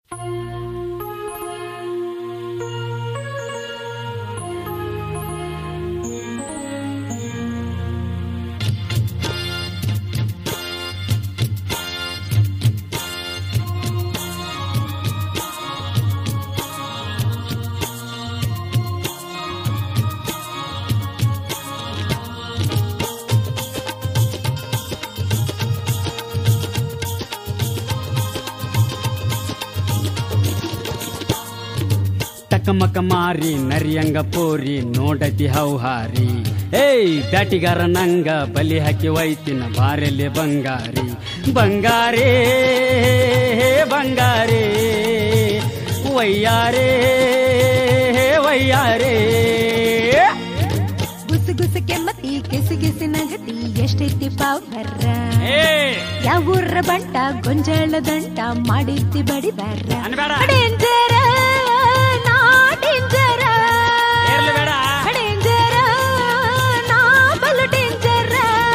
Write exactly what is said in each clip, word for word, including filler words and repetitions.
ಟಕಮಕ ಮಾರಿ ನರಿಯಂಗ ಪೋರಿ ನೋಡತಿ ಹೌಹಾರಿ ಏಯ್ ಬ್ಯಾಟಿಗಾರ ನಂಗ ಬಲಿ ಹಾಕಿ ಒಯ್ತಿನ ಬಾರೆಲೆ ಬಂಗಾರಿ ಬಂಗಾರೇ ಬಂಗಾರೇ ವಯ್ಯಾರೇ ವಯ್ಯಾರೇ ಗುಸು ಗುಸು ಕೆಮ್ಮತಿ ಕಿಸಿ ಕಿಸಿ ನಗತಿ ಎಷ್ಟೈತಿ ಪಾವ್ರ ಯಾವೂರ ಬಂಟ ಗೊಂಜಾಳ ದಂಟ ಮಾಡಿದ್ದಿ ಬಡಿ ಬರ್ರ ಡೇಂಜರ ನಾ ಡೇಂಜರ ಡೇಂಜರ ನಾ ಬಲು ಡೇಂಜರ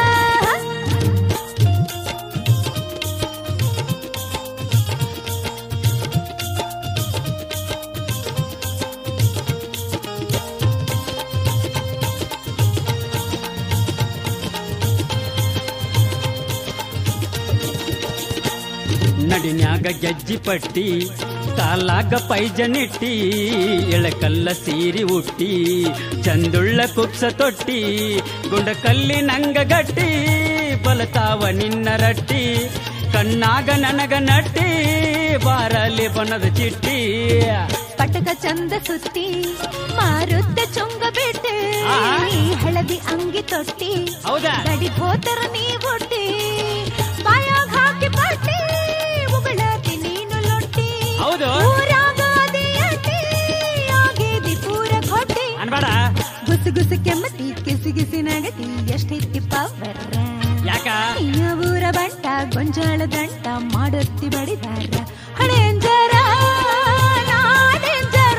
ನಡಿನ್ಯಾಗ ಗೆಜ್ಜಿ ಪಟ್ಟಿ ಕಾಲಾಗ ಪೈಜನಿಟ್ಟಿ ಎಳಕಲ್ಲ ಸೀರಿ ಉಟ್ಟಿ ಚಂದುಳ್ಳ ಕುಕ್ಸ ತೊಟ್ಟಿ ಗುಂಡಕಲ್ಲಿ ನಂಗ ಗಟ್ಟಿ ಬಲತಾವ ನಿನ್ನ ರಟ್ಟಿ ಕಣ್ಣಾಗ ನನಗ ನಟ್ಟಿ ಬಾರಲಿ ಬನದ ಚಿಟ್ಟಿ ಪಟಕ ಚಂದ ಸುತ್ತಿ ಮಾರುತ್ತ ಚೊಂಗ ಬಿಟ್ಟು ಹಳದಿ ಅಂಗಿ ತೊಟ್ಟಿ ಹೌದಾ ಗಡಿ ಹೋತರ ನೀ ಒಟ್ಟಿ ಬಾಯಾಗ ಹಾಕಿ ಪಟ್ಟಿ ಉಗಳತಿ ನೀನು ಲೊಟ್ಟಿ ಹೌದು ಊರಾಗ ಅದೇ ಅಟ್ಟಿ ಆಗೇದಿ ಪೂರ ಕೊಟ್ಟಿ ಅನ್ಬೇಡ ಗುಸು ಗುಸು ಕೆಮ್ಮತಿ ಕಿಸಿ ಕಿಸಿ ನಗತಿ ಎಷ್ಟೈತಿ ಪವರ ಯಾಕ ಊರ ಬಂಟ ಗೊಂಜಾಳ ದಂಟ ಮಾಡುತ್ತಿ ಬಡಿದಾರ ಹಡೇಂಜರ ನಾ ಡೇಂಜರ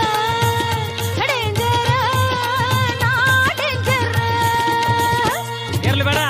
ಹಡೇಂಜರ ನಾ ಡೇಂಜರ ಇರ್ಲಿ ಬೇಡ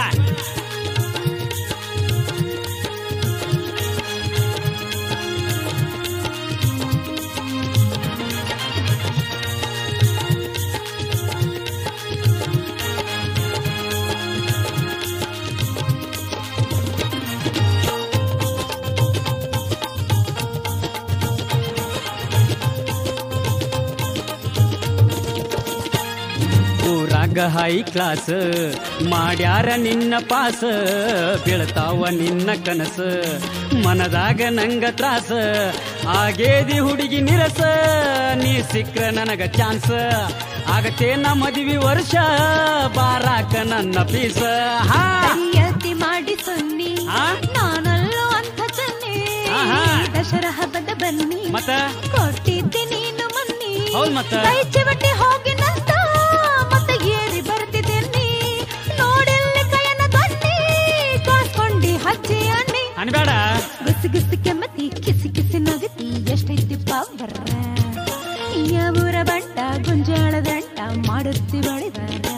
ಊರಾಗ ಹೈ ಕ್ಲಾಸ್ ಮಾಡ್ಯಾರ ನಿನ್ನ ಪಾಸ ಬೀಳ್ತಾವ ನಿನ್ನ ಕನಸ ಮನದಾಗ ನಂಗ ತ್ರಾಸ ಆಗೇದಿ ಹುಡುಗಿ ನಿರಸ ನೀ ಸಿಕ್ರ ನನಗ ಚಾನ್ಸ್ ಆಗತೇನ ಮದುವೆ ವರ್ಷ ಬಾರಾಕ ನನ್ನ ಪೀಸ ಹರಿಯತಿ ಮಾಡಿ ಸೊನ್ನಿ ನಾನಲ್ಲೋ ಅಂತ ಚನ್ನಿ ದಸರಾ ಹಬ್ಬದ ಬನ್ನಿ ಮತ್ತ ಕೊಟ್ಟಿದ್ದೆ ನೀನು ಮನ್ನಿ ಹೌದ್ ಮತ್ತ ಕೈ ಚಿವಟಿ ಹೋಗಿ ನಂತ ಮತ್ತೆ ಏರಿ ಬರ್ತಿದ್ದೇನೆ ನೋಡೆಲ್ಲಿ ಕೈಯನ್ನ ಬನ್ನಿ ಕಾಸ್ಕೊಂಡಿ ಹಚ್ಚಿ ಅಣ್ಣಿ ಅನ್ಬೇಡ ಗುಸು ಗುಸು ಕೆಮ್ಮತಿ ಕಿಸಿ ಕಿಸಿ ನಗತಿ ಎಷ್ಟೈತಿ ಪವರ ಊರ ಬಂಟ ಗುಂಜಾಳ ದಂಟ ಮಾಡುತ್ತಿ ಬಳಿದಾರ